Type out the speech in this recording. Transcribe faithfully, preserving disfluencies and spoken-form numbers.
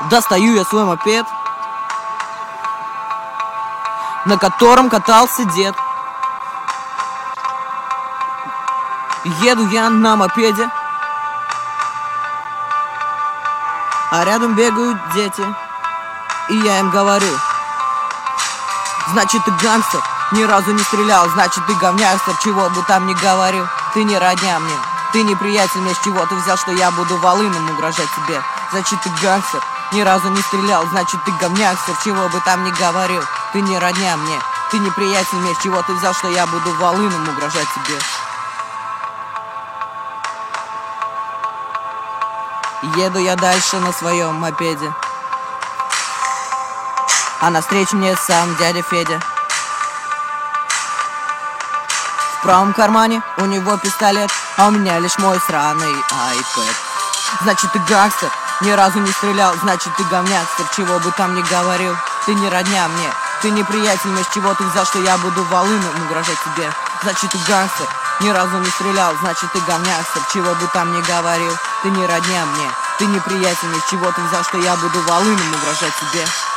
Достаю я свой мопед, на котором катался дед. Еду я на мопеде, а рядом бегают дети. И я им говорю: значит, ты гангстер, ни разу не стрелял. Значит, ты говнястер, чего бы там ни говорил. Ты не родня мне, ты не приятель мне. С чего ты взял, что я буду волыном угрожать тебе? Значит, ты гангстер, ни разу не стрелял. Значит, ты говнястер, чего бы там ни говорил. Ты не родня мне, ты не приятель мне. С чего ты взял, что я буду волыном угрожать тебе? Еду я дальше на своем мопеде, а навстречу мне сам дядя Федя. В правом кармане у него пистолет, а у меня лишь мой сраный айпэд. Значит, ты гангстер, ни разу не стрелял. Значит, ты говнястер, чего бы там ни говорил. Ты не родня мне, ты не приятель мне. С чего ты взял, что я буду волыном угрожать тебе? Значит, ты гангстер, ни разу не стрелял. Значит, ты говнястер, чего бы там ни говорил. Ты не родня мне, ты не приятель мне. С чего ты взял, что я буду волыном угрожать тебе?